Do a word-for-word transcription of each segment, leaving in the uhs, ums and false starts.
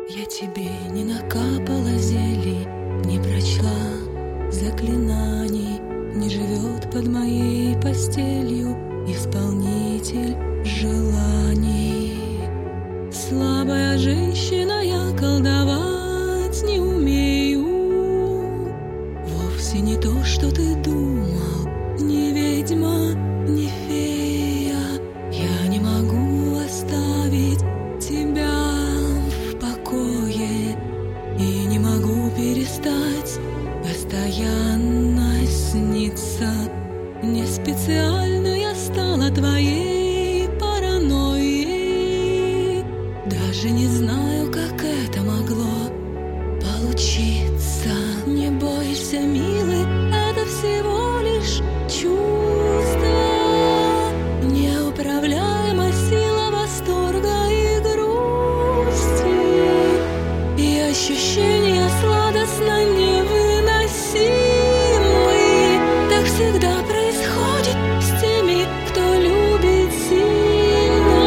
Я тебе не накапала зелий, не прочла заклинаний, не живет под моей постелью исполнитель желаний. Слабая женщина, я колдовать не умею. Вовсе не то, что ты думал, не ведьма, не фея. Я не могу оставить тебя в покое и не могу перестать постоянно сниться. Не специально я стала твоей паранойей. Даже не знаю, как это могло получиться. Не бойся, милый, это всего лишь чувство. Неуправляемая сила восторга и грусти, и ощущения сладостно невыносимы. Так всегда происходит с теми, кто любит сильно.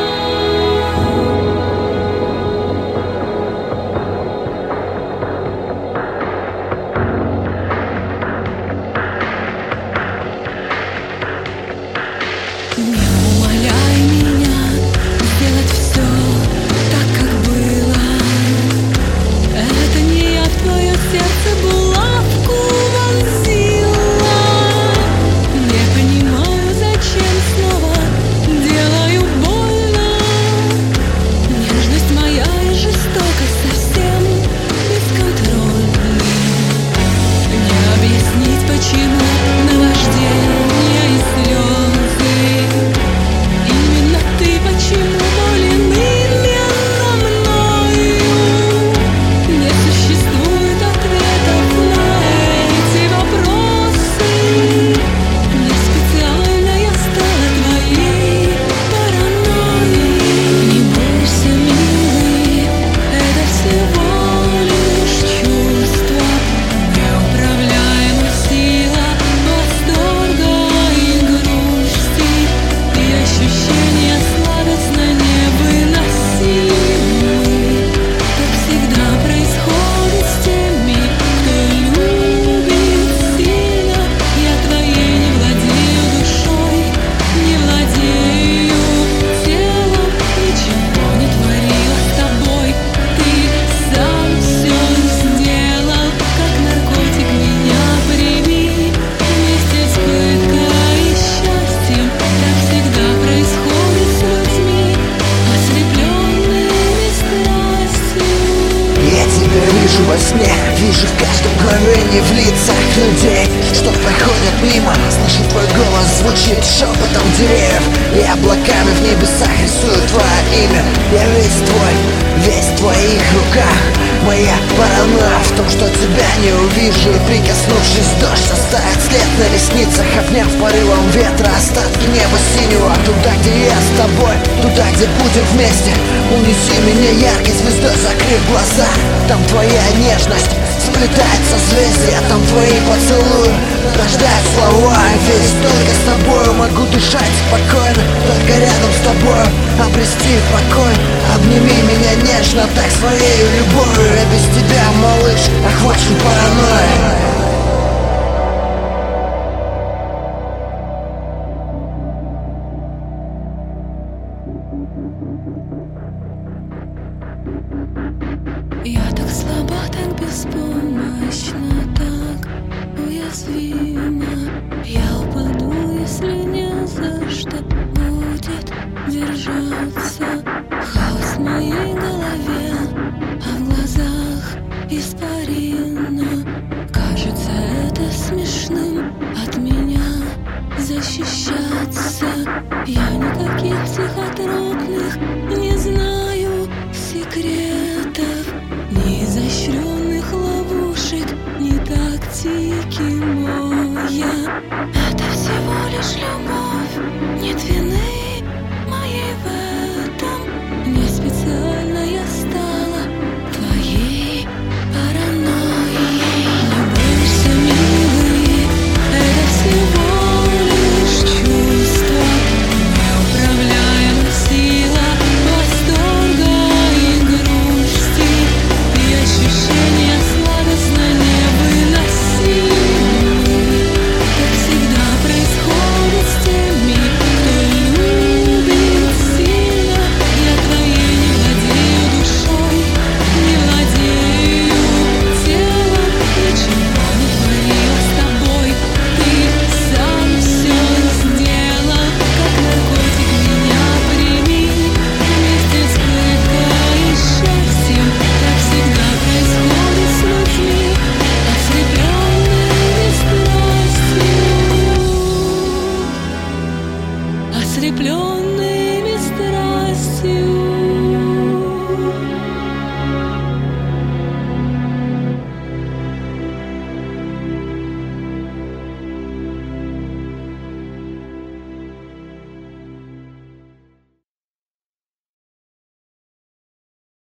Не умоляй меня сделать все так, как было. Это не я в твое сердце булавку вонзила. Не понимаю, зачем снова делаю больно. Нежность моя и жестокость совсем бесконтрольны. Не объяснить, почему наваждение и слезы. Именно ты почему болен именно мною. Не существует ответов на эти вопросы. Не специально я стала твоей паранойей. Не бойся, милый, это всего лишь чувство. Неуправляемая сила восторга и грусти, и ощущения сладостно невыносимы. Так всегда происходит с теми, кто любит сильно. Я твоей не владею душой, не владею телом, ничего не творила с тобой. Ты сам все сделал, как наркотик меня прими. Вместе с пыткой и счастьем так всегда происходит с людьми, ослепленными страстью. Я тебя вижу во сне, вижу в каждом мгновении в лицах людей, что проходят мимо. Слышу твой голос, звучит шепотом деревьев, и облаками в небесах рисую твое имя. Я весь твой, весь в твоих руках. Моя паранойя в том, что тебя не увижу, и прикоснувшись, дождь оставит след на ресницах, обняв порывом ветра остатки неба синего. Туда, где я с тобой, туда, где будем вместе. Унеси меня яркой звездой, закрыв глаза. Там твоя нежность сплетает созвездия, там твои поцелуи рождают слова. Ведь только с тобою могу дышать спокойно, только рядом с тобою обрести покой. Обними меня нежно, так своей любовью. Я без тебя, малыш, охвачен паранойей. Я так слаба, так беспомощна, так уязвима. Я упаду, если не за что будет держаться. Хаос в моей голове, а в глазах испарина. Кажется, это смешным от меня защищаться. Я никаких психотропных не знаю секретов, ни изощренных ловушек, ни тактики моя. Это всего лишь любовь.